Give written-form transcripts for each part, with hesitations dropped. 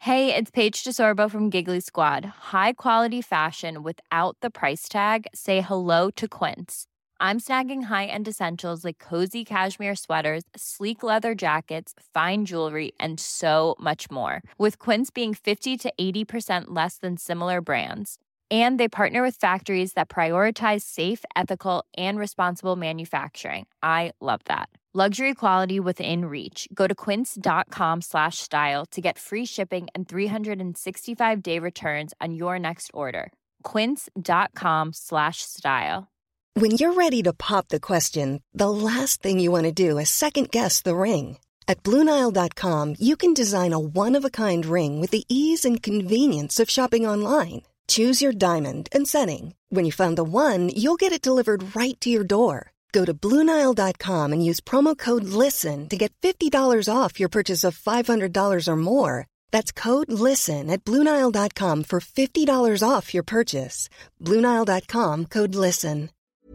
Hey, it's Paige DeSorbo from Giggly Squad. High quality fashion without the price tag. Say hello to Quince. I'm snagging high-end essentials like cozy cashmere sweaters, sleek leather jackets, fine jewelry, and so much more. With Quince being 50 to 80% less than similar brands. And they partner with factories that prioritize safe, ethical, and responsible manufacturing. I love that. Luxury quality within reach. Go to quince.com/style to get free shipping and 365-day returns on your next order. Quince.com/style. When you're ready to pop the question, the last thing you want to do is second-guess the ring. At BlueNile.com, you can design a one-of-a-kind ring with the ease and convenience of shopping online. Choose your diamond and setting. When you find the one, you'll get it delivered right to your door. Go to BlueNile.com and use promo code LISTEN to get $50 off your purchase of $500 or more. That's code LISTEN at BlueNile.com for $50 off your purchase. BlueNile.com, code LISTEN.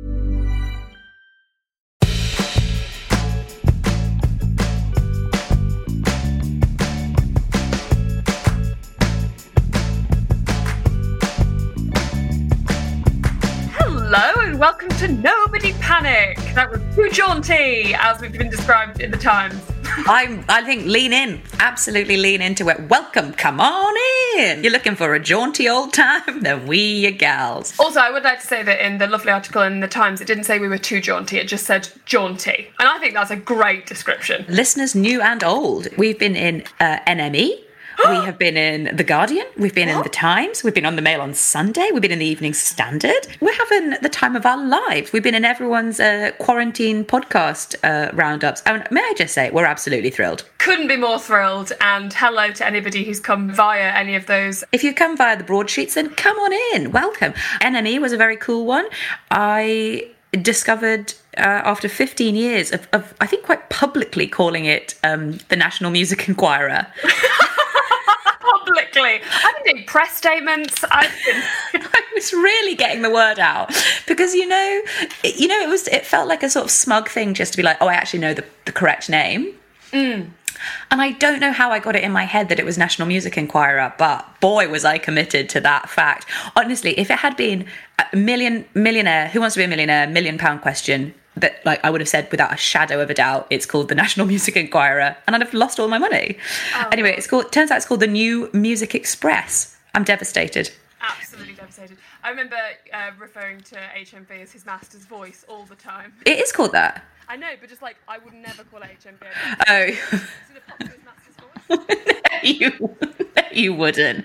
Hello and welcome to Nobody Panic. That was too jaunty, as we've been described in the Times. I think lean in, absolutely lean into it. Welcome, come on in. You're looking for a jaunty old time? Then we your gals. Also, I would like to say that in the lovely article in the Times, it didn't say we were too jaunty, it just said jaunty. And I think that's a great description. Listeners new and old, we've been in NME. We have been in The Guardian, we've been in The Times, we've been on The Mail on Sunday, we've been in the Evening Standard. We're having the time of our lives. We've been in everyone's quarantine podcast roundups. And may I just say, we're absolutely thrilled. Couldn't be more thrilled, and hello to anybody who's come via any of those. If you come via the broadsheets, then come on in, welcome. NME was a very cool one. I discovered after 15 years of I think quite publicly calling it the National Music Enquirer. Publicly. I've been doing press statements. I was really getting the word out because it felt like a sort of smug thing just to be like, oh, I actually know the correct name. And I don't know how I got it in my head that it was National Music Enquirer, but boy, was I committed to that fact. Honestly, if it had been a millionaire, Who Wants to Be a Millionaire, £1 million question, that I would have said without a shadow of a doubt, it's called the National Music Enquirer, and I'd have lost all my money. Oh. Anyway, turns out it's called the New Music Express. I'm devastated. Absolutely devastated. I remember referring to HMV as his master's voice all the time. It is called that. I know, but just I would never call it HMV. Oh. Is it a pop to his master's voice? You wouldn't.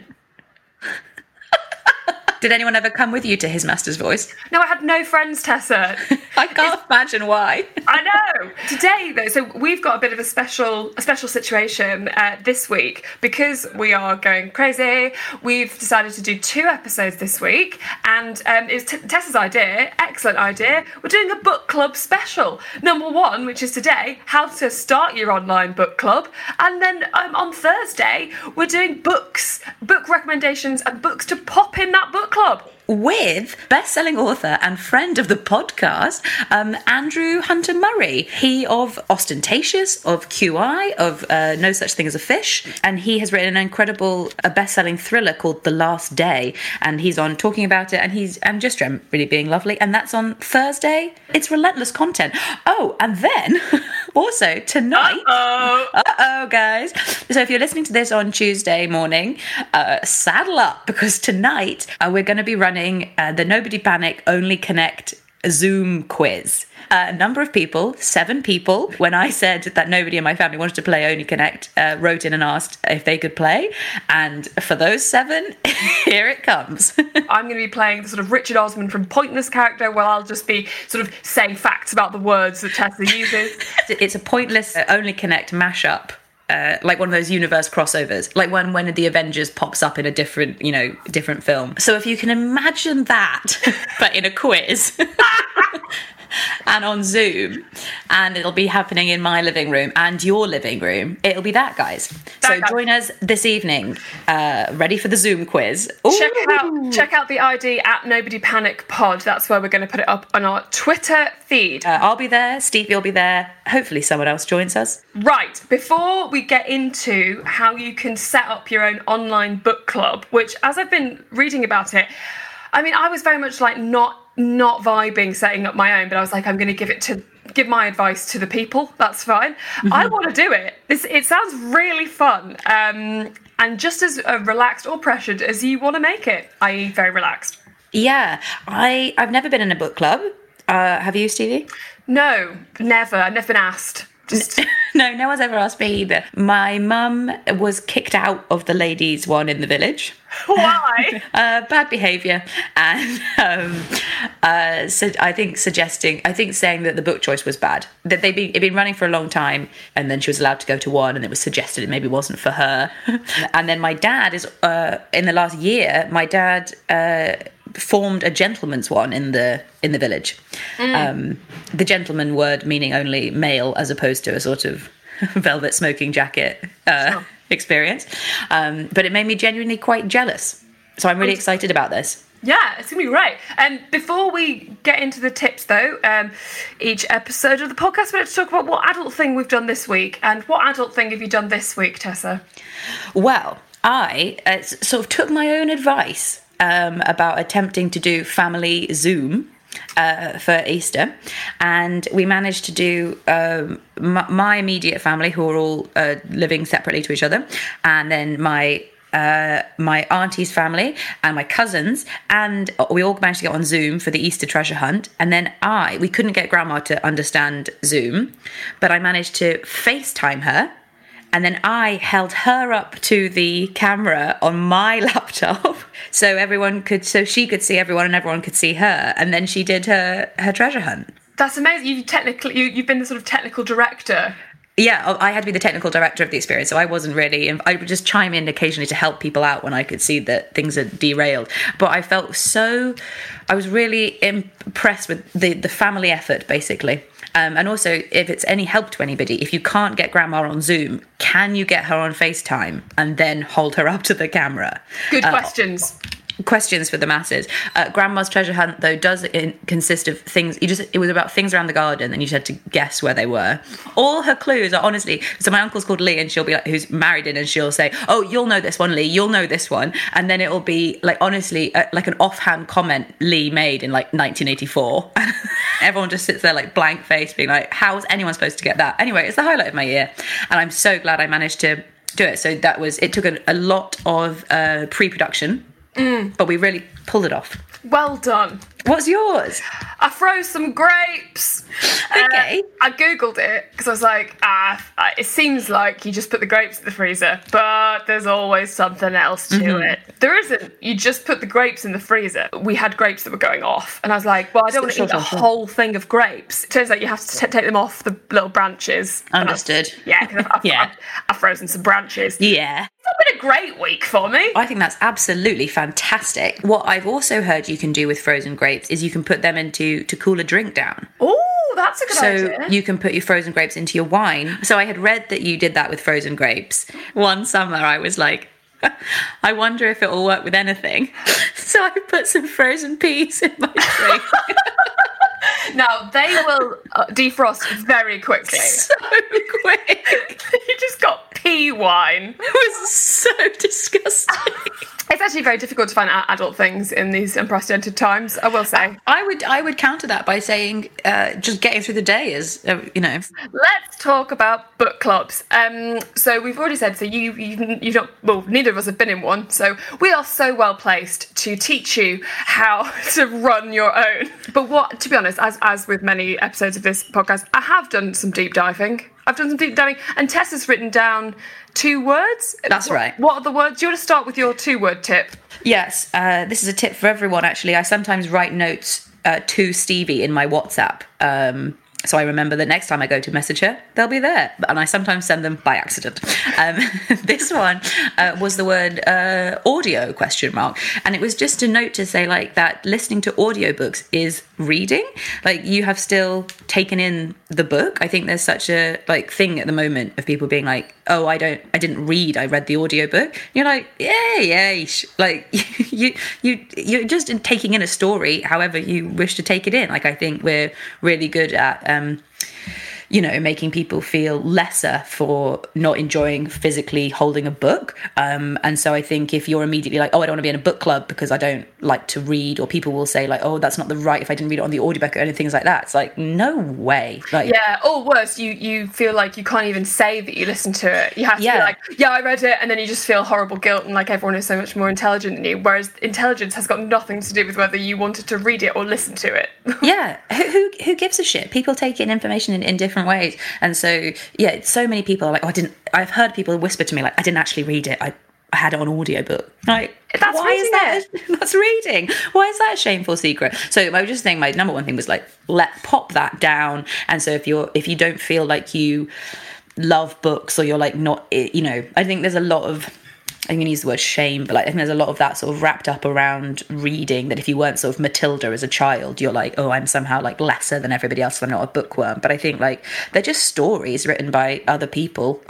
Did anyone ever come with you to his master's voice? No, I had no friends, Tessa. I can't imagine why. I know. Today, though, so we've got a bit of a special situation this week because we are going crazy. We've decided to do 2 episodes this week, and it was Tessa's idea, excellent idea. We're doing a book club special. Number 1, which is today, how to start your online book club, and then on Thursday we're doing book recommendations and books to pop in that book club. With best-selling author and friend of the podcast, Andrew Hunter Murray. He of Ostentatious, of QI, of No Such Thing as a Fish, and he has written an incredible best-selling thriller called The Last Day, and he's on talking about it, and he's just really being lovely, and that's on Thursday. It's relentless content. Oh, and then also tonight, guys. So if you're listening to this on Tuesday morning, saddle up, because tonight we're going to be running the Nobody Panic Only Connect Zoom quiz. A number of people, 7 people, when I said that nobody in my family wanted to play Only Connect, wrote in and asked if they could play. And for those 7, here it comes. I'm going to be playing the sort of Richard Osman from Pointless character, where I'll just be sort of saying facts about the words that Tessa uses. It's a Pointless Only Connect mashup. Like one of those universe crossovers, like when the Avengers pops up in a different film. So if you can imagine that, but in a quiz, and on Zoom, and it'll be happening in my living room and your living room. It'll be that, guys. So join us this evening. Ready for the Zoom quiz. Check out the ID at Nobody Panic Pod. That's where we're going to put it up on our Twitter feed. I'll be there. Stevie will be there. Hopefully someone else joins us. Right, before we get into how you can set up your own online book club, which, as I've been reading about it, I mean, I was very much like not vibing setting up my own, but I was like, I'm going to give my advice to the people. That's fine. Mm-hmm. I want to do it. It sounds really fun, and just as relaxed or pressured as you want to make it, i.e. very relaxed. Yeah, I've never been in a book club. Have you, Stevie? No, never. I've never been asked. No one's ever asked me either. My mum was kicked out of the ladies' one in the village. Why? Bad behaviour, and so saying that the book choice was bad. That it'd been running for a long time, and then she was allowed to go to one, and it was suggested it maybe wasn't for her. And then my dad is in the last year. My dad formed a gentleman's one in the village. The gentleman word meaning only male, as opposed to a sort of velvet smoking jacket experience. But it made me genuinely quite jealous. So I'm really excited about this. Yeah, it's going to be great. And before we get into the tips, though, each episode of the podcast, we're going to talk about what adult thing we've done this week. And what adult thing have you done this week, Tessa? Well, I sort of took my own advice about attempting to do family Zoom for Easter, and we managed to do my immediate family, who are all living separately to each other, and then my auntie's family and my cousins, and we all managed to get on Zoom for the Easter treasure hunt. And then we couldn't get Grandma to understand Zoom, but I managed to FaceTime her. And then I held her up to the camera on my laptop so she could see everyone and everyone could see her. And then she did her treasure hunt. That's amazing. You've been the sort of technical director. Yeah, I had to be the technical director of the experience, so I wasn't really... I would just chime in occasionally to help people out when I could see that things had derailed. But I was really impressed with the family effort, basically. And also, if it's any help to anybody, if you can't get Grandma on Zoom, can you get her on FaceTime and then hold her up to the camera? Good questions. Questions for the masses. Grandma's treasure hunt, though, does consist of things. It was about things around the garden, and you just had to guess where they were. All her clues are honestly. So my uncle's called Lee, and she'll be like, who's married in, and she'll say, "Oh, you'll know this one, Lee. You'll know this one," and then it'll be like honestly, like an offhand comment Lee made in like 1984. Everyone just sits there like blank face, being like, "How is anyone supposed to get that?" Anyway, it's the highlight of my year, and I'm so glad I managed to do it. So it took a lot of pre-production. But we really pulled it off. Well done. What's yours? I froze some grapes. Okay. I googled it because I was like, it seems like you just put the grapes in the freezer, but there's always something else to it. There isn't. You just put the grapes in the freezer. We had grapes that were going off, and I was like, well, I don't want to eat a whole thing of grapes. It turns out you have to take them off the little branches. Understood. I've frozen some branches. Yeah. It's been a great week for me. I think that's absolutely fantastic. What I've also heard you can do with frozen grapes is you can put them to cool a drink down. Oh, that's a good idea. So you can put your frozen grapes into your wine. So I had read that you did that with frozen grapes. One summer I was like, I wonder if it will work with anything. So I put some frozen peas in my drink. Now, they will defrost very quickly. So quick. You just got pea wine. It was so disgusting. It's actually very difficult to find adult things in these unprecedented times, I will say. I would counter that by saying just getting through the day is, Let's talk about book clubs. So we've already said, so you've not, well, neither of us have been in one, so we are so well placed to teach you how to run your own. But to be honest, as with many episodes of this podcast, I have done some deep diving. And Tess has written down 2 words. That's right. What are the words? Do you want to start with your 2-word tip? Yes, this is a tip for everyone, actually. I sometimes write notes to Stevie in my WhatsApp. So I remember the next time I go to message her, they'll be there. And I sometimes send them by accident. This one was the word audio ? And it was just a note to say like that listening to audiobooks is reading. Like you have still taken in the book. I think there's such a like thing at the moment of people being like, oh, I didn't read, I read the audiobook. You're like, yeah. Like you're just taking in a story however you wish to take it in. Like I think we're really good at making people feel lesser for not enjoying physically holding a book. And so I think if you're immediately like, oh, I don't want to be in a book club because I don't like to read, or people will say like, oh, that's not the right if I didn't read it on the audiobook or things like that. It's like, no way. Like, yeah, or worse, you feel like you can't even say that you listened to it. You have to be like, yeah, I read it, and then you just feel horrible guilt and like everyone is so much more intelligent than you, whereas intelligence has got nothing to do with whether you wanted to read it or listen to it. Yeah, who gives a shit? People take in information in different ways. And so, yeah, so many people are like, oh, I've heard people whisper to me, like, I didn't actually read it. I had it on audiobook. Like, that's why is that? That's reading. Why is that a shameful secret? So I was just saying my number one thing was like, pop that down. And so if you don't feel like you love books or you're like not, I think there's a lot of, I'm going to use the word shame, but like, I think there's a lot of that sort of wrapped up around reading, that if you weren't sort of Matilda as a child, you're like, oh, I'm somehow like lesser than everybody else, so I'm not a bookworm. But I think like they're just stories written by other people.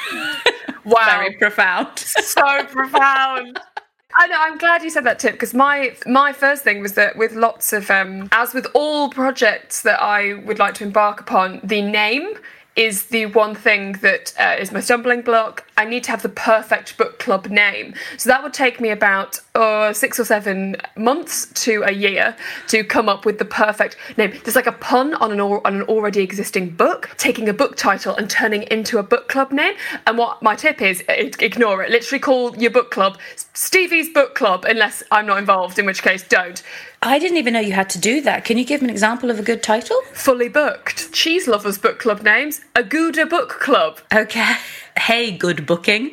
Wow. Very profound. So profound. I know, I'm glad you said that tip, because my first thing was that with lots of, as with all projects that I would like to embark upon, the name is the one thing that is my stumbling block. I need to have the perfect book club name. So that would take me about 6 or 7 months to a year to come up with the perfect name. There's like a pun on an already existing book, taking a book title and turning it into a book club name. And what my tip is, ignore it. Literally call your book club Stevie's Book Club, unless I'm not involved, in which case don't. I didn't even know you had to do that. Can you give me an example of a good title? Fully Booked. Cheese Lovers Book Club names. Aguda Book Club. Okay. Hey, good booking.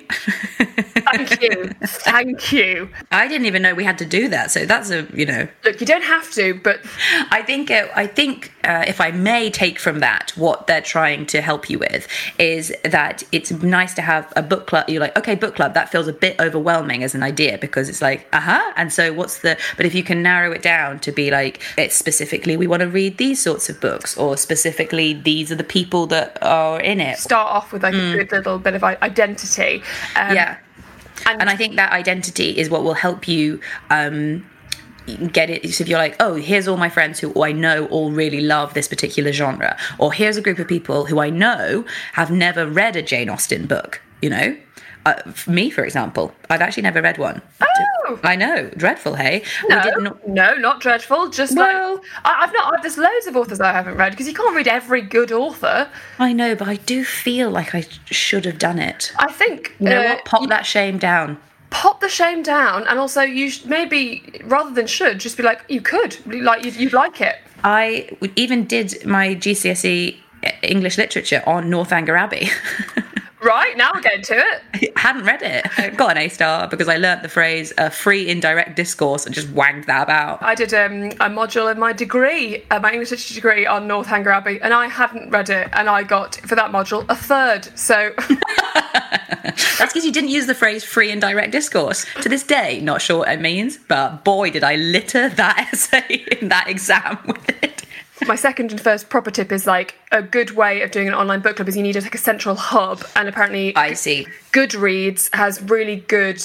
Thank you. I didn't even know we had to do that. So that's Look, you don't have to, but I think if I may take from that, what they're trying to help you with is that it's nice to have a book club. You're like, okay, book club, that feels a bit overwhelming as an idea, because it's like, and so but if you can narrow it down to be like, it's specifically, we want to read these sorts of books, or specifically, these are the people that are in it. Start off with like a good little bit of identity. And I think that identity is what will help you get it. So if you're like, oh, here's all my friends who I know all really love this particular genre, or here's a group of people who I know have never read a Jane Austen book, me, for example, I've actually never read one. Oh, I know, dreadful, hey? No, not dreadful. Just like I've not. There's loads of authors I haven't read, because you can't read every good author. I know, but I do feel like I should have done it. I think what? Pop that shame down. Pop the shame down, and also you maybe rather than should, just be like, you could, like you'd like it. I even did my GCSE English literature on Northanger Abbey. Right, now we're getting to it. I hadn't read it. I got an A-star because I learnt the phrase free indirect discourse and just wanged that about. I did a module in my degree, my English literature degree, on Northanger Abbey, and I hadn't read it, and I got, for that module, a 3rd, so... That's because you didn't use the phrase free indirect discourse. To this day, not sure what it means, but boy, did I litter that essay in that exam with it. My second and first proper tip is like a good way of doing an online book club is you need like a central hub, and apparently I see Goodreads has really good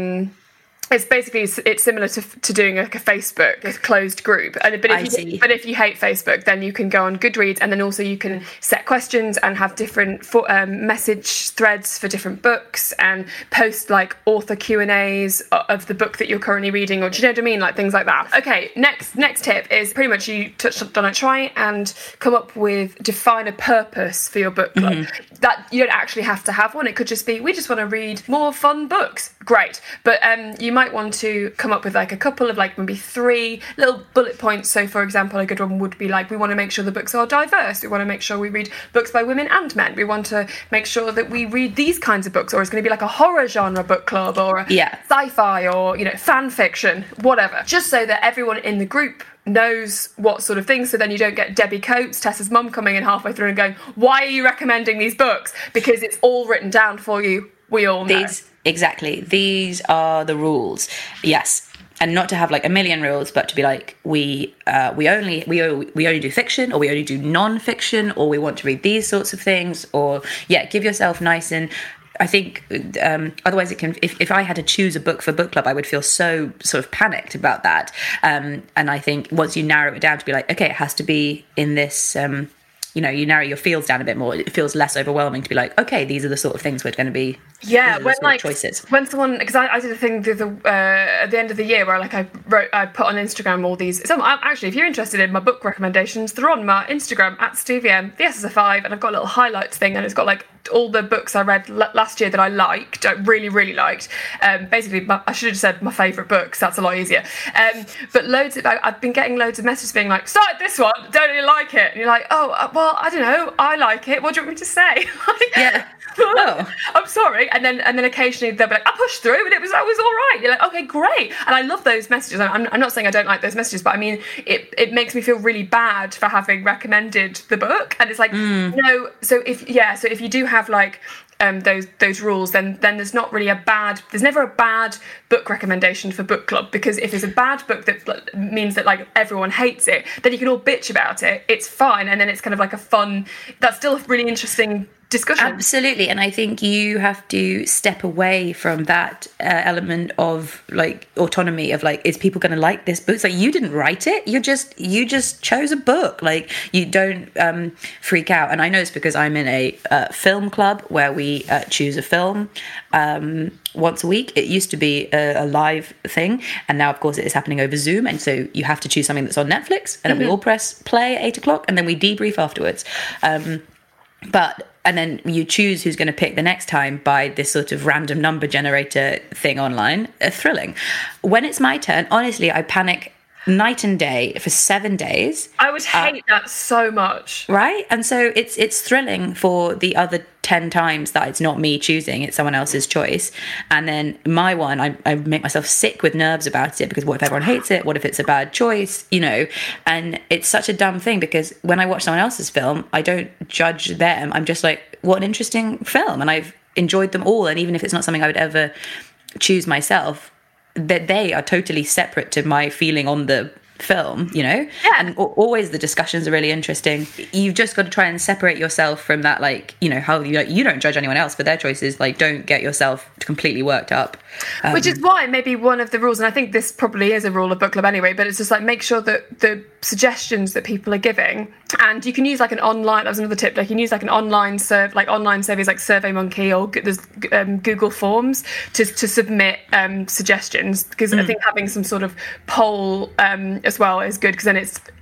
it's similar to doing like a Facebook, a closed group. But if you hate Facebook, then you can go on Goodreads, and then also you can set questions and have different message threads for different books, and post like author Q&As of the book that you're currently reading, or do you know what I mean, like things like that. Okay, next tip is pretty much you touched on it. Try and define a purpose for your book club. That you don't actually have to have one. It could just be, we just want to read more fun books. Great, but you might want to come up with like a couple of like maybe 3 little bullet points. So for example, a good one would be like, we want to make sure the books are diverse. We want to make sure we read books by women and men. We want to make sure that we read these kinds of books, or it's going to be like a horror genre book club, or a sci-fi, or, you know, fan fiction, whatever. Just so that everyone in the group knows what sort of things, so then you don't get Debbie Coates, Tessa's mum, coming in halfway through and going, why are you recommending these books? Because it's all written down for you. We all know. These are the rules. Yes. And not to have like a million rules, but to be like, we only do fiction, or we only do non-fiction, or we want to read these sorts of things, or give yourself nice. And I think otherwise it can, if I had to choose a book for book club, I would feel so sort of panicked about that. And I think once you narrow it down to be like, okay, it has to be in this, you narrow your fields down a bit more. It feels less overwhelming to be like, okay, these are the sort of things we're going to be. When like choices. When someone, because I did a thing at the end of the year where like I put on Instagram all these. So actually, if you're interested in my book recommendations, they're on my Instagram at StevieM. The S is a 5, and I've got a little highlights thing, and it's got like all the books I read last year that I liked, I really, really liked. Basically, I should have said my favourite books. That's a lot easier. But I've been getting loads of messages being like, started this one, don't really like it. And you're like, oh, well, I don't know, I like it. What do you want me to say? I'm sorry. And then occasionally they'll be like, I pushed through and I was all right. You're like, okay, great. And I love those messages. I'm not saying I don't like those messages, but I mean, it makes me feel really bad for having recommended the book. And it's like, no. So if you do have like those rules, then there's not really there's never a bad book recommendation for book club, because if it's a bad book that means that like everyone hates it, then you can all bitch about it. It's fine. And then it's kind of like that's still a really interesting discussion. Absolutely. And I think you have to step away from that element of like autonomy of like, is people going to like this book? It's like, you didn't write it, you just chose a book. Like, you don't freak out. And I know it's because I'm in a film club where we choose a film once a week. It used to be a live thing, and now of course it is happening over Zoom, and so you have to choose something that's on Netflix, and then we all press play at 8:00, and then we debrief afterwards. And then you choose who's going to pick the next time by this sort of random number generator thing online. Thrilling. When it's my turn, honestly, I panic night and day for 7 days. I would hate that so much. Right? And so it's thrilling for the other 10 times that it's not me choosing, it's someone else's choice. And then my one, I make myself sick with nerves about it, because what if everyone hates it? What if it's a bad choice? And it's such a dumb thing, because when I watch someone else's film, I don't judge them. I'm just like, what an interesting film. And I've enjoyed them all. And even if it's not something I would ever choose myself, that they are totally separate to my feeling on the film, and always the discussions are really interesting. You've just got to try and separate yourself from that, like, how you don't judge anyone else for their choices. Like, don't get yourself completely worked up, which is why maybe one of the rules, and I think this probably is a rule of book club anyway, but it's just like, make sure that the suggestions that people are giving, and you can use like an online, that was another tip, like you can use like an online surveys like SurveyMonkey, or there's Google Forms to submit suggestions, because I think having some sort of poll as well is good, because then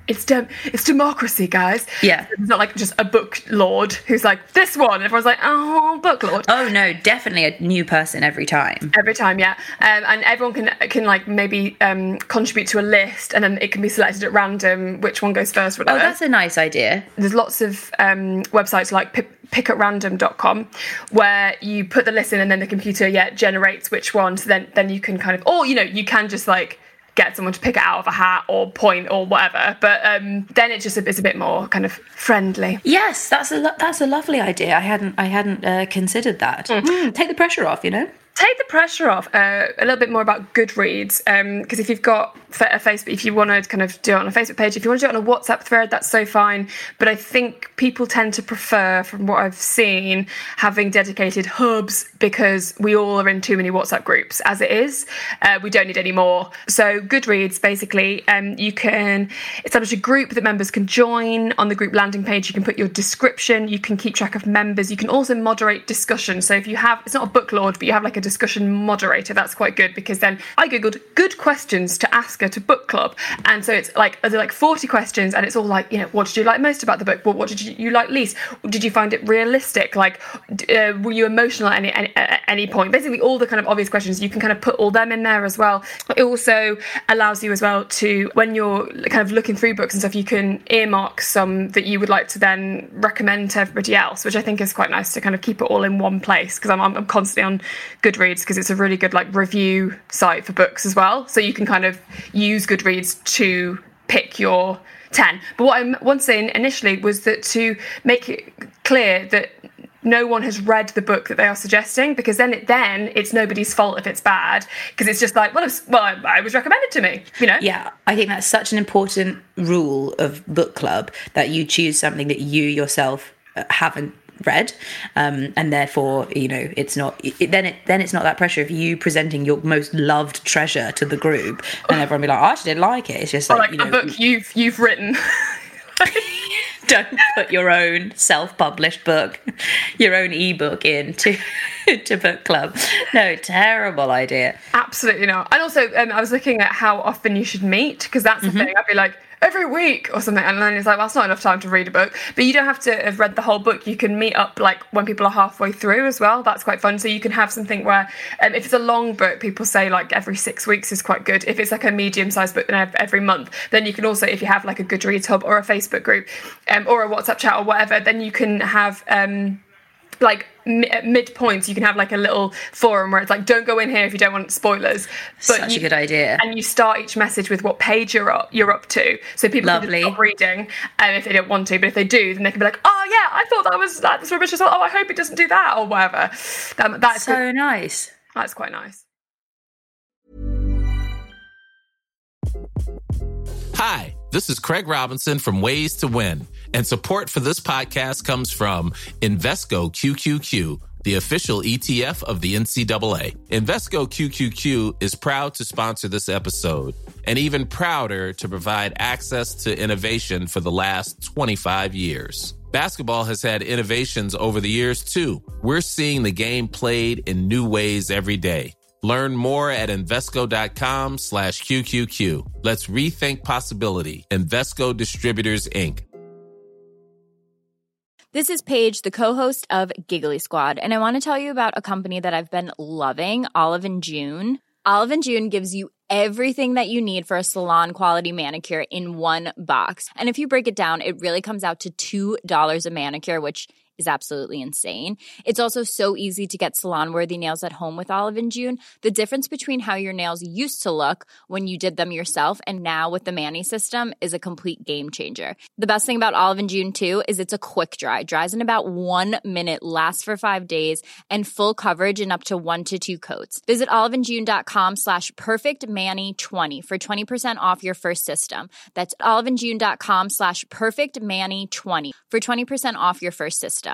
it's democracy, guys. Yeah, it's not like just a book lord who's like, this one, and everyone's like, oh, book lord. Oh no, definitely a new person every time, yeah. And everyone can like maybe contribute to a list, and then it can be selected at random which one goes first, whatever. Oh, that's a nice idea. There's lots of websites like pickatrandom.com where you put the list in, and then the computer generates which one, so then you can kind of, or you can just like get someone to pick it out of a hat or point or whatever, but then it's a bit more kind of friendly. Yes, that's a lovely idea. I hadn't considered that. Take the pressure off, Take the pressure off. A little bit more about Goodreads, because if you've got a Facebook, if you want to kind of do it on a Facebook page, if you want to do it on a WhatsApp thread, that's so fine. But I think people tend to prefer, from what I've seen, having dedicated hubs, because we all are in too many WhatsApp groups as it is. We don't need any more. So Goodreads, basically, you can establish a group that members can join. On the group landing page, you can put your description, you can keep track of members, you can also moderate discussion. So if you have, it's not a book lord, but you have like a discussion moderator. That's quite good, because then I googled good questions to ask her to book club, and so it's like there are like 40 questions, and it's all like, you know, what did you like most about the book? What did you like least? Did you find it realistic? Like, were you emotional at any point? Basically, all the kind of obvious questions, you can kind of put all them in there as well. It also allows you as well to, when you're kind of looking through books and stuff, you can earmark some that you would like to then recommend to everybody else, which I think is quite nice to kind of keep it all in one place, because I'm constantly on Goodreads, because it's a really good like review site for books as well, so you can kind of use Goodreads to pick your 10. But what I wanted to say initially was that to make it clear that no one has read the book that they are suggesting, because then it's nobody's fault if it's bad, because it's just like, well, I was recommended to me, you know? Yeah, I think that's such an important rule of book club, that you choose something that you yourself haven't read, and therefore, you know, it's not then it's not that pressure of you presenting your most loved treasure to the group and everyone be like, oh, I actually didn't like it. It's just like, you know, a book you've written. Don't put your own self-published book, your own ebook into to book club. No, terrible idea. Absolutely not. And also, I was looking at how often you should meet, because that's the thing. I'd be like, every week or something, and then it's like, well, that's not enough time to read a book. But you don't have to have read the whole book. You can meet up like when people are halfway through as well. That's quite fun. So you can have something where, if it's a long book, people say like every 6 weeks is quite good. If it's like a medium-sized book, then every month. Then you can also, if you have like a Goodreads hub or a Facebook group, or a WhatsApp chat or whatever, then you can have like mid-points, you can have like a little forum where it's like, don't go in here if you don't want spoilers. But Such a good idea. And you start each message with what page you're up to, so people can just stop reading if they don't want to. But if they do, then they can be like, oh yeah, I thought that was rubbish as well. Oh, I hope it doesn't do that, or whatever. That's so good. Nice. That's quite nice. Hi, this is Craig Robinson from Ways to Win, and support for this podcast comes from Invesco QQQ, the official ETF of the NCAA. Invesco QQQ is proud to sponsor this episode, and even prouder to provide access to innovation for the last 25 years. Basketball has had innovations over the years, too. We're seeing the game played in new ways every day. Learn more at Invesco.com/QQQ. Let's rethink possibility. Invesco Distributors, Inc. This is Paige, the co-host of Giggly Squad, and I want to tell you about a company that I've been loving, Olive & June. Olive & June gives you everything that you need for a salon-quality manicure in one box. And if you break it down, it really comes out to $2 a manicure, which is absolutely insane. It's also so easy to get salon-worthy nails at home with Olive & June. The difference between how your nails used to look when you did them yourself and now with the Mani system is a complete game changer. The best thing about Olive & June, too, is it's a quick dry. Dries in about 1 minute, lasts for 5 days, and full coverage in up to 1 to 2 coats. Visit oliveandjune.com/perfectmani20 for 20% off your first system. That's oliveandjune.com/perfectmani20 for 20% off your first system.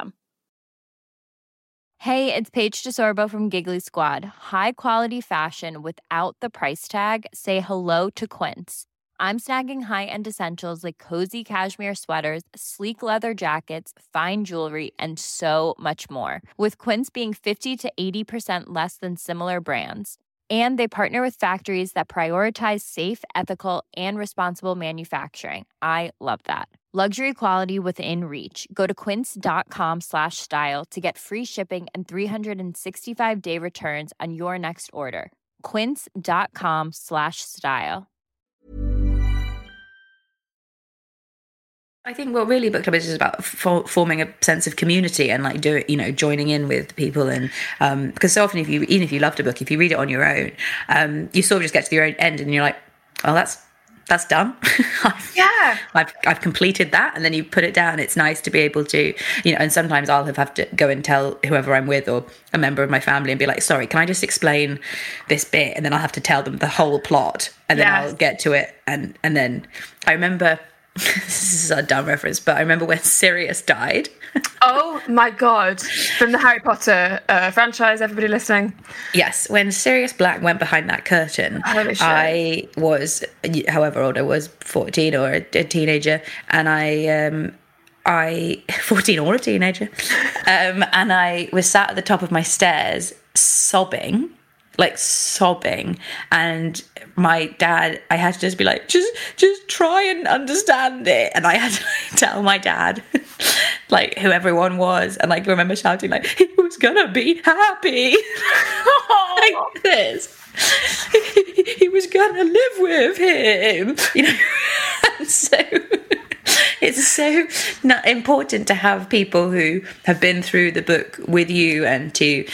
Hey, it's Paige DeSorbo from Giggly Squad. High quality fashion without the price tag. Say hello to Quince. I'm snagging high-end essentials like cozy cashmere sweaters, sleek leather jackets, fine jewelry, and so much more. With Quince being 50 to 80% less than similar brands. And they partner with factories that prioritize safe, ethical, and responsible manufacturing. I love that. Luxury quality within reach. Go to quince.com/style to get free shipping and 365-day returns on your next order. Quince.com/style. I think what really book club is about forming a sense of community and like joining in with people, and because so often even if you loved a book, if you read it on your own, you sort of just get to your own end and you're like, oh, that's done. I've completed that, and then you put it down. It's nice to be able to, and sometimes I'll have to go and tell whoever I'm with or a member of my family and be like, sorry, can I just explain this bit? And then I'll have to tell them the whole plot, and then I'll get to it. And then I remember, this is a dumb reference, but I remember when Sirius died. Oh my God. From the Harry Potter franchise, everybody listening. Yes, when Sirius Black went behind that curtain, I was, however old I was, 14 or a teenager, and I 14 or a teenager, and I was sat at the top of my stairs sobbing, and my dad, I had to just be like, just try and understand it. And I had to tell my dad like who everyone was, and like remember shouting like, he was gonna be happy like this. He was gonna live with him, you know. And so it's so important to have people who have been through the book with you, and to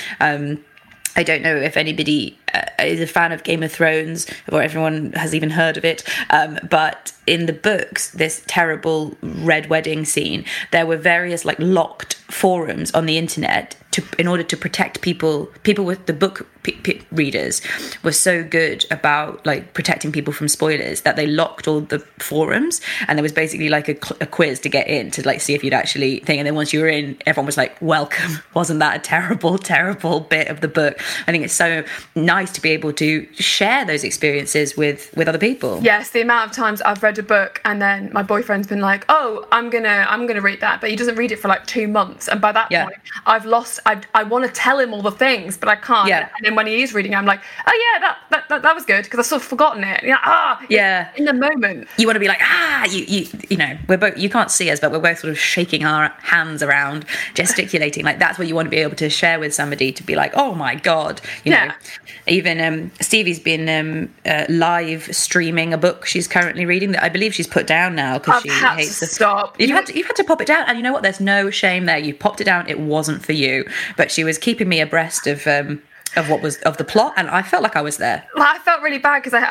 I don't know if anybody is a fan of Game of Thrones, or everyone has even heard of it, but in the books, this terrible red wedding scene, there were various like locked forums on the internet in order to protect people with the book readers were so good about like protecting people from spoilers that they locked all the forums, and there was basically like a quiz to get in to like see if you'd actually think, and then once you were in, everyone was like, welcome. Wasn't that a terrible bit of the book? I think it's so nice to be able to share those experiences with other people. Yes, the amount of times I've read a book and then my boyfriend's been like, oh, I'm gonna read that, but he doesn't read it for like 2 months, and by that point I've lost, I want to tell him all the things, but I can't. And then when he is reading, I'm like, oh yeah, that was good, because I've sort of forgotten it. In the moment, you want to be like, you know, we're both, you can't see us, but we're both sort of shaking our hands around, gesticulating. Like that's what you want to be able to share with somebody, to be like, oh my god, you know. Even Stevie's been live streaming a book she's currently reading that I believe she's put down now because she hates it. Stop. You've had to pop it down, and you know what? There's no shame there. You popped it down. It wasn't for you, but she was keeping me abreast of what was of the plot, and I felt like I was there. Well, I felt really bad because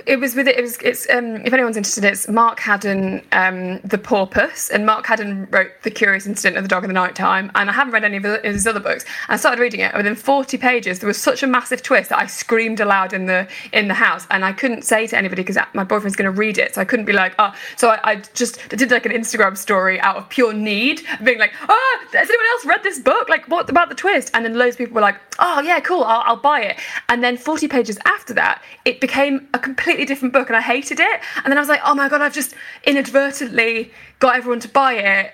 it's if anyone's interested, it's Mark Haddon, The Porpoise, and Mark Haddon wrote The Curious Incident of the Dog in the Night Time, and I haven't read any of his other books. And I started reading it, and within 40 pages there was such a massive twist that I screamed aloud in the house, and I couldn't say to anybody because my boyfriend's going to read it, so I couldn't be like, so I just did like an Instagram story out of pure need, being like, has anyone else read this book? Like, what about the twist? And then loads of people were like, oh yeah, cool, I'll buy it. And then 40 pages after that, it became a completely different book, and I hated it. And then I was like, oh my god, I've just inadvertently got everyone to buy it.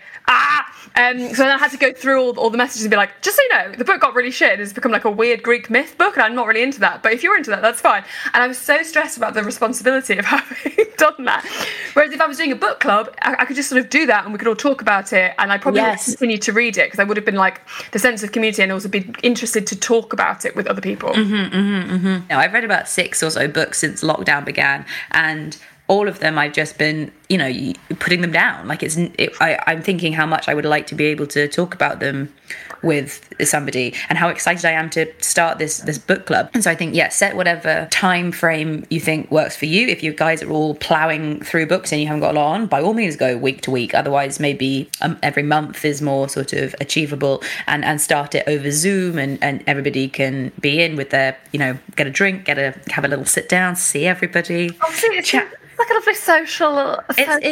So then I had to go through all the messages and be like, just so you know, the book got really shit. It's become like a weird Greek myth book, and I'm not really into that. But if you're into that, that's fine. And I was so stressed about the responsibility of having done that. Whereas if I was doing a book club, I could just sort of do that, and we could all talk about it, and I probably would continue to read it, because I would have been like the sense of community, and also be interested to talk about it with other people. Now, I've read about 6 or so books since lockdown began, and all of them I've just been, you know, putting them down. Like I'm thinking how much I would like to be able to talk about them with somebody, and how excited I am to start this book club. And so I think, set whatever time frame you think works for you. If you guys are all ploughing through books and you haven't got a lot on, by all means go week to week. Otherwise, maybe every month is more sort of achievable, and start it over Zoom, and everybody can be in with their, you know, get a drink, have a little sit down, see everybody, chat. Like a lovely social event.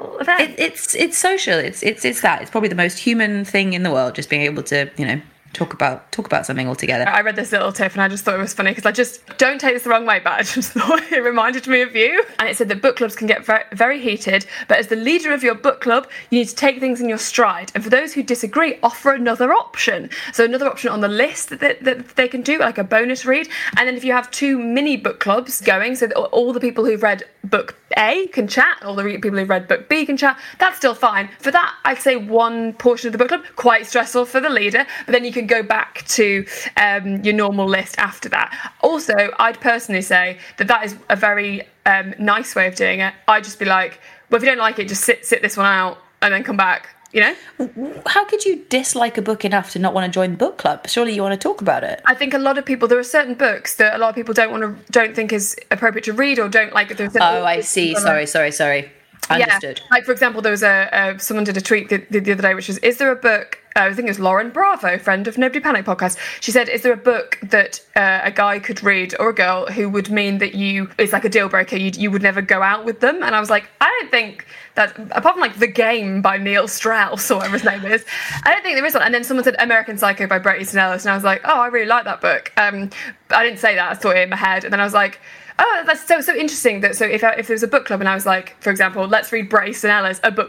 It's social. It's that. It's probably the most human thing in the world, just being able to, you know, talk about something all together. I read this little tip and I just thought it was funny, because I just, don't take this the wrong way, but I just thought it reminded me of you. And it said that book clubs can get very, very heated, but as the leader of your book club, you need to take things in your stride. And for those who disagree, offer another option. So another option on the list that they can do, like a bonus read. And then if you have 2 mini book clubs going, so that all the people who've read book A can chat, all the people who've read book B can chat, that's still fine. For that, I'd say one portion of the book club, quite stressful for the leader, but then you can go back to your normal list after that. Also, I'd personally say that is a very nice way of doing it. I'd just be like, well, if you don't like it, just sit this one out and then come back, you know? How could you dislike a book enough to not want to join the book club? Surely you want to talk about it. I think a lot of people, there are certain books that a lot of people don't think is appropriate to read, or don't like. I see. Sorry. Understood. Like, for example, there was someone did a tweet the other day, which is there a book, I think it was Lauren Bravo, friend of Nobody Panic podcast. She said, is there a book that a guy could read, or a girl, who would mean that it's like a deal breaker, you would never go out with them? And I was like, I don't think that, apart from like The Game by Neil Strauss, or whatever his name is, I don't think there is one. And then someone said American Psycho by Bret Easton Ellis, and I was like, oh, I really like that book. I didn't say that, I thought it in my head, and then I was like, that's so interesting. That so if there's a book club and I was like, for example, let's read Bret Easton Ellis, a book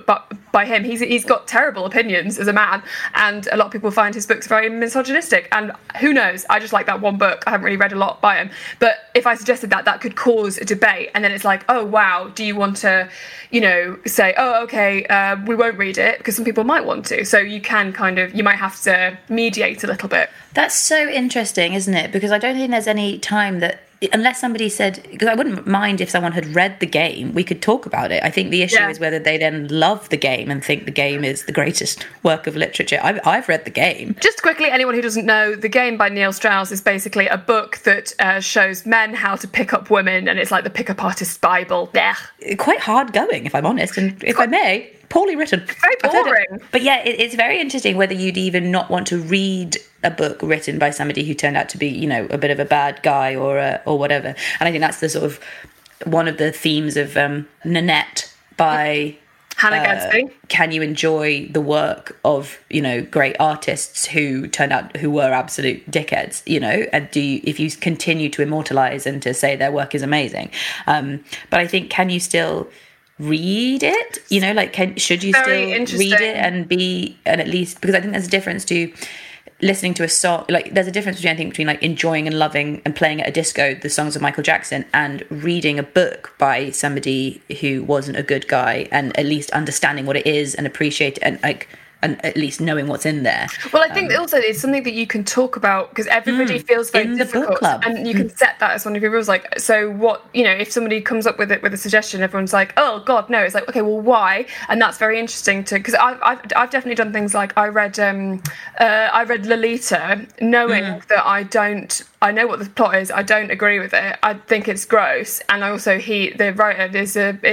by him. He's got terrible opinions as a man, and a lot of people find his books very misogynistic. And who knows? I just like that one book. I haven't really read a lot by him, but if I suggested that could cause a debate, and then it's like, oh wow, do you want to, say, oh okay, we won't read it, because some people might want to. So you might have to mediate a little bit. That's so interesting, isn't it? Because I don't think there's any time that, unless somebody said, because I wouldn't mind if someone had read the game, we could talk about it. I think the issue is whether they then love the game and think the game is the greatest work of literature. I've read the game. Just quickly, anyone who doesn't know, The Game by Neil Strauss is basically a book that shows men how to pick up women, and it's like the pick-up artist's Bible. Quite hard going, if I'm honest, and if I may, poorly written. Very boring. But yeah, it's very interesting whether you'd even not want to read a book written by somebody who turned out to be, a bit of a bad guy or whatever. And I think that's the sort of one of the themes of Nanette by Hannah Gadsby. Can you enjoy the work of, great artists who were absolute dickheads, and if you continue to immortalize and to say their work is amazing. But I think, can you still read it? Should you still read it and at least, because I think there's a difference to listening to a song, there's a difference between enjoying and loving and playing at a disco the songs of Michael Jackson, and reading a book by somebody who wasn't a good guy, and at least understanding what it is and appreciate it, and at least knowing what's in there. Well, I think also it's something that you can talk about, because everybody feels very difficult, and you can set that as one of your rules. So what, if somebody comes up with a suggestion, everyone's like, oh God, no. It's like, okay, well, why? And that's very interesting because I've definitely done things like I read Lolita, knowing that I know what the plot is. I don't agree with it. I think it's gross, and also the writer is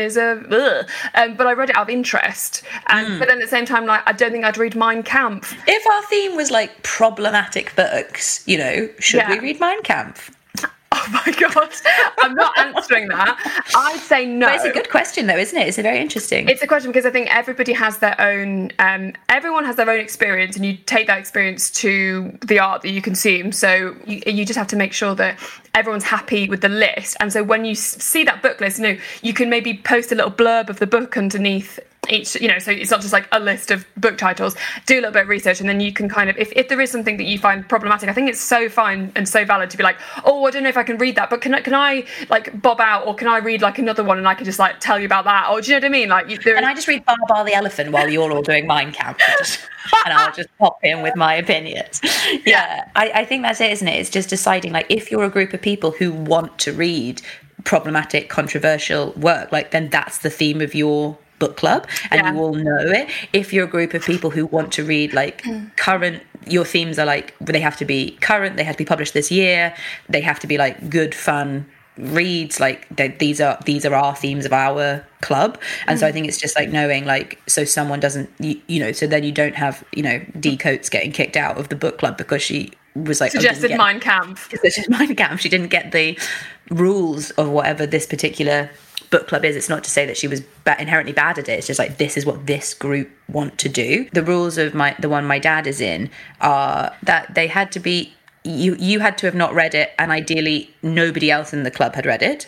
but I read it out of interest. And but then at the same time, I don't think I'd read Mein Kampf. If our theme was problematic books, should we read Mein Kampf? Oh my God, I'm not answering that. I'd say no. But it's a good question though, isn't it? It's very interesting. It's a question because I think everybody has their own, everyone has their own experience, and you take that experience to the art that you consume. So you just have to make sure that everyone's happy with the list. And so when you see that book list, you can maybe post a little blurb of the book underneath each, so it's not just a list of book titles. Do a little bit of research, and then you can kind of, if there is something that you find problematic, I think it's so fine and so valid to be like, oh, I don't know if I can read that, but can I bob out, or can I read another one and I can just tell you about that, or do you know what I mean? Can I just read Bar the Elephant while you're all doing Mein Kampf, and I'll just pop in with my opinions. Yeah, I think that's it, isn't it? It's just deciding if you're a group of people who want to read problematic, controversial work, then that's the theme of your book club, and you all know it. If you're a group of people who want to read current, your themes are they have to be current, they have to be published this year, they have to be good, fun reads, these are our themes of our club. And so I think it's just knowing so someone doesn't so then you don't have D Coates getting kicked out of the book club because she was suggested Mein Kampf. She didn't get the rules of whatever this particular book club is. It's not to say that she was inherently bad at it. It's just this is what this group want to do. The rules of the one my dad is in are that they had to be, you had to have not read it, and ideally nobody else in the club had read it.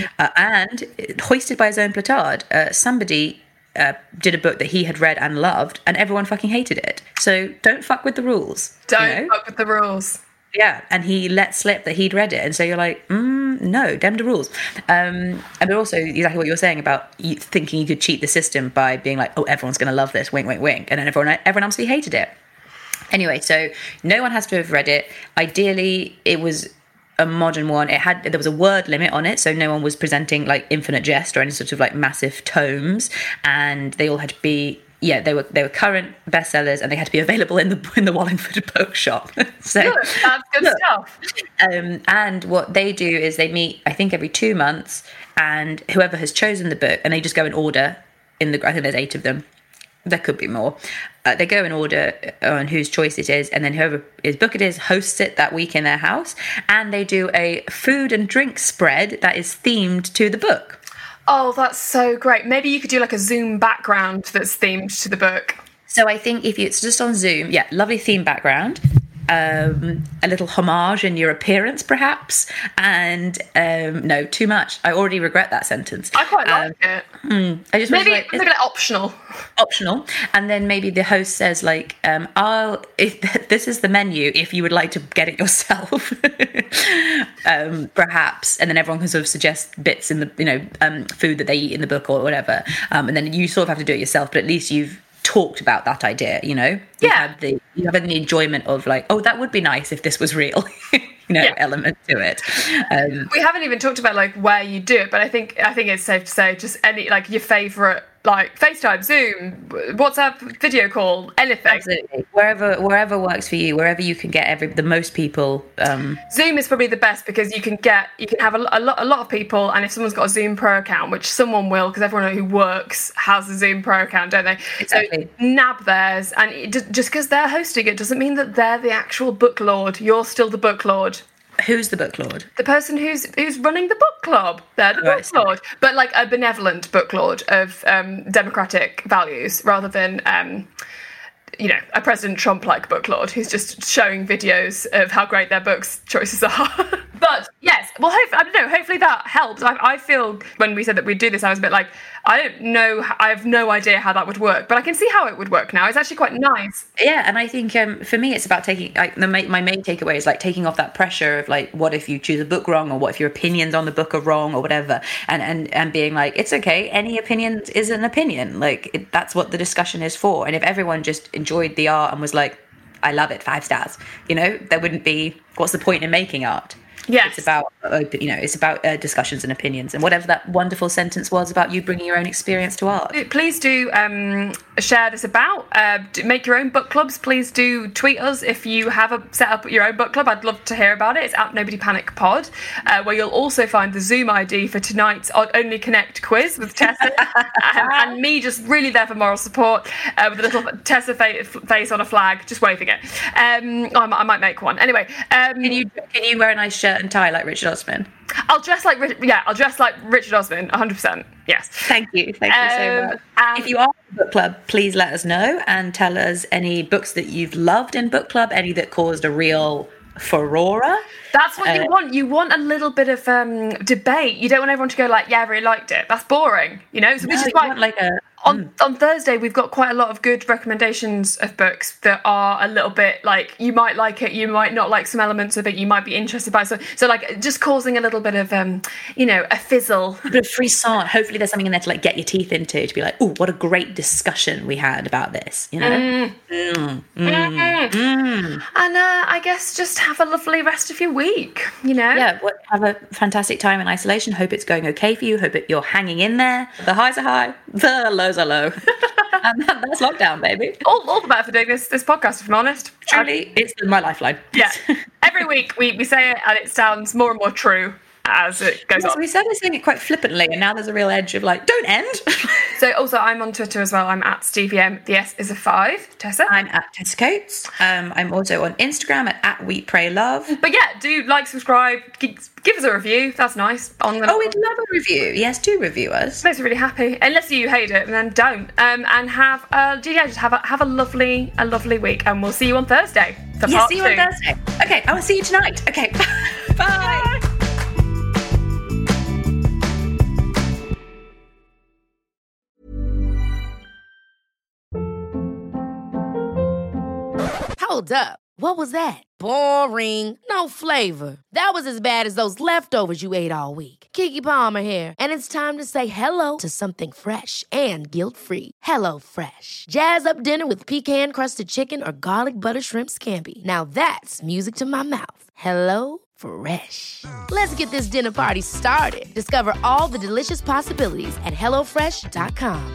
And hoisted by his own petard, somebody did a book that he had read and loved, and everyone fucking hated it. So don't fuck with the rules. Don't fuck with the rules. Yeah, and he let slip that he'd read it, and so you're no, dem the rules. And but also exactly what you're saying about you thinking you could cheat the system by being oh, everyone's going to love this, wink, wink, wink, and then everyone obviously hated it. Anyway, so no one has to have read it. Ideally, it was a modern one. There was a word limit on it, so no one was presenting Infinite Jest or any sort of massive tomes, and they all had to be. Yeah, they were current bestsellers, and they had to be available in the Wallingford bookshop. So good. That's good stuff. And what they do is they meet, I think, every 2 months, and whoever has chosen the book, and they just go in order. I think there's 8 of them. There could be more. They go in order on whose choice it is, and then whoever his book it is hosts it that week in their house, and they do a food and drink spread that is themed to the book. Oh, that's so great. Maybe you could do a Zoom background that's themed to the book. So I think if it's just on Zoom, lovely theme background. a little homage in your appearance, perhaps, and no, too much. I already regret that sentence. I quite like it. I just Maybe like, look at it optional. And then maybe the host says like, if this is the menu, if you would like to get it yourself, perhaps, and then everyone can sort of suggest bits in the food that they eat in the book or whatever, and then you sort of have to do it yourself, but at least you've talked about that idea, you have the enjoyment of like, oh, that would be nice if this was real, element to it. We haven't even talked about like where you do it, but I think it's safe to say just any like your favourite, like FaceTime, Zoom, WhatsApp, video call, anything. Absolutely. Wherever works for you, wherever you can get the most people. Zoom is probably the best because you can have a lot of people, and if someone's got a Zoom Pro account, which someone will, because everyone who works has a Zoom Pro account, don't they? Exactly. So nab theirs, and just because they're hosting it doesn't mean that they're the actual book lord. You're still the book lord. Who's the book lord? The person who's running the book club. They're the book lord. But like a benevolent book lord of democratic values rather than, a President Trump-like book lord who's just showing videos of how great their books choices are. But yes, well, hopefully that helps. I feel when we said that we'd do this, I was a bit like, I don't know, I have no idea how that would work, but I can see how it would work now. It's actually quite nice. Yeah, and I think for me, it's about taking, like, my main takeaway is like taking off that pressure of like, what if you choose a book wrong, or what if your opinions on the book are wrong, or whatever, and being like, it's okay, any opinion is an opinion. Like that's what the discussion is for. And if everyone just enjoyed the art and was like, I love it, 5 stars, there wouldn't be, what's the point in making art? Yes. It's about discussions and opinions, and whatever that wonderful sentence was about you bringing your own experience to art. Please do share this about. Make your own book clubs. Please do tweet us if you have set up your own book club. I'd love to hear about it. It's at Nobody Panic Pod, where you'll also find the Zoom ID for tonight's Only Connect quiz with Tessa and me just really there for moral support with a little Tessa face on a flag, just waving it. I might make one. Anyway, can you wear a nice shirt and tie like Richard Osman? I'll dress like Richard Osman, 100%. Yes. Thank you so much. If you are in the book club, please let us know and tell us any books that you've loved in book club, any that caused a real furore. That's what you want. You want a little bit of debate. You don't want everyone to go like, yeah, I really liked it. That's boring, which is why on Thursday we've got quite a lot of good recommendations of books that are a little bit like, you might like it, you might not like some elements of it, you might be interested by so like just causing a little bit of a fizzle, a bit of frisson. Hopefully there's something in there to like get your teeth into, to be like, oh, what a great discussion we had about this, And I guess just have a lovely rest of your week, Yeah, have a fantastic time in isolation. Hope it's going okay for you. Hope you're hanging in there. The highs are high, the lows are low. And that's lockdown, baby. All the better for doing this podcast, if I'm honest. Truly, it's my lifeline. Yeah. Every week we say it and it sounds more and more true as it goes on. We started saying it quite flippantly, and now there's a real edge of like, don't end. So also I'm on Twitter as well. I'm at Stevie M. The S is a 5. Tessa? I'm at Tessa Coates. I'm also on Instagram at Wheat Pray Love. But yeah, do like, subscribe, give us a review. That's nice. We'd love a review. Yes, do review us. Makes me really happy. Unless you hate it, and then don't. And have a lovely week, and we'll see you on Thursday. See you on Thursday. Okay, I will see you tonight. Okay, bye. Hold up. What was that? Boring. No flavor. That was as bad as those leftovers you ate all week. Keke Palmer here, and it's time to say hello to something fresh and guilt-free. Hello Fresh. Jazz up dinner with pecan-crusted chicken or garlic butter shrimp scampi. Now that's music to my mouth. Hello Fresh. Let's get this dinner party started. Discover all the delicious possibilities at HelloFresh.com.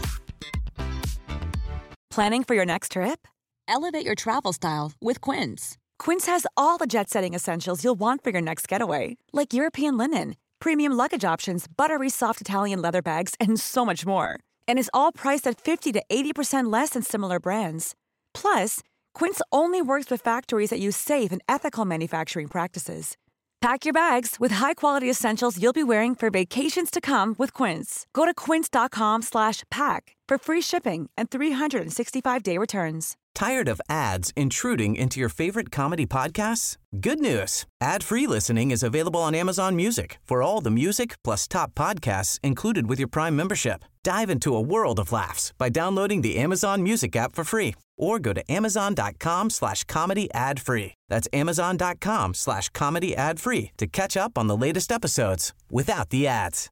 Planning for your next trip? Elevate your travel style with Quince. Quince has all the jet-setting essentials you'll want for your next getaway, like European linen, premium luggage options, buttery soft Italian leather bags, and so much more. And is all priced at 50 to 80% less than similar brands. Plus, Quince only works with factories that use safe and ethical manufacturing practices. Pack your bags with high-quality essentials you'll be wearing for vacations to come with Quince. Go to quince.com/pack for free shipping and 365-day returns. Tired of ads intruding into your favorite comedy podcasts? Good news. Ad-free listening is available on Amazon Music for all the music plus top podcasts included with your Prime membership. Dive into a world of laughs by downloading the Amazon Music app for free or go to amazon.com/comedy ad-free. That's amazon.com/comedy ad-free to catch up on the latest episodes without the ads.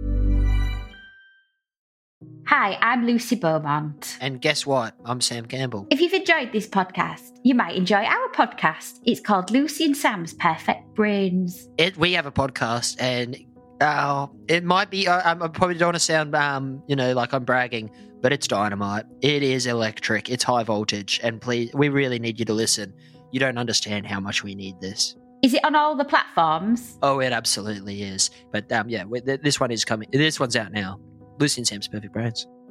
Hi, I'm Lucy Beaumont. And guess what? I'm Sam Campbell. If you've enjoyed this podcast, you might enjoy our podcast. It's called Lucy and Sam's Perfect Brains. We have a podcast, and it might be, I probably don't want to sound, like I'm bragging, but it's dynamite. It is electric. It's high voltage. And please, we really need you to listen. You don't understand how much we need this. Is it on all the platforms? Oh, it absolutely is. But this one is coming. This one's out now. Lucy and Sam's Perfect Brains.